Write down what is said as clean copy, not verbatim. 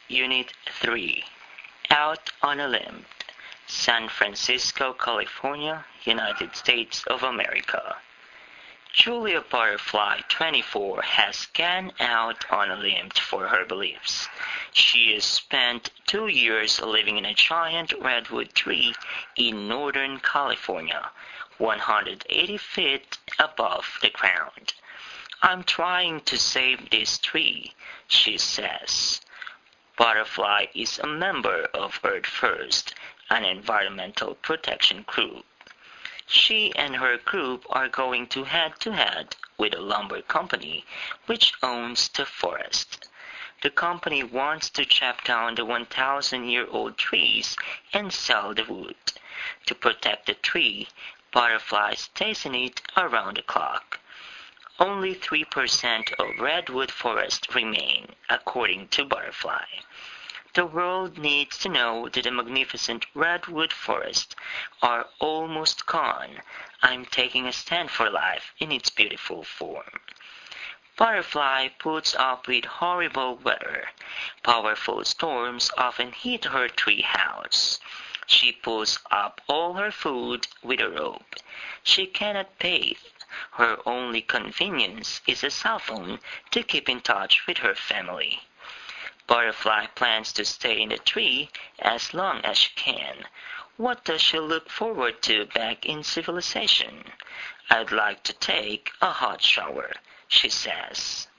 Unit 3. Out on a Limb. San Francisco, California, United States of America. Julia Butterfly, 24, has gone out on a limb for her beliefs. She has spent 2 years living in a giant redwood tree in Northern California, 180 feet above the ground. "I'm trying to save this tree," she says. Butterfly is a member of Earth First, an environmental protection group. She and her group are going to head with a lumber company which owns the forest. The company wants to chop down the 1,000-year-old trees and sell the wood. To protect the tree, Butterfly stays in it around the clock. Only 3% of redwood forest remain, according to Butterfly. The world needs to know that the magnificent redwood forests are almost gone. I'm taking a stand for life in its beautiful form. Butterfly puts up with horrible weather. Powerful storms often hit her tree house. She pulls up all her food with a rope. She cannot bathe. Her only convenience is a cell phone to keep in touch with her family. Butterfly plans to stay in the tree as long as she can. What does she look forward to back in civilization? "I'd like to take a hot shower," she says.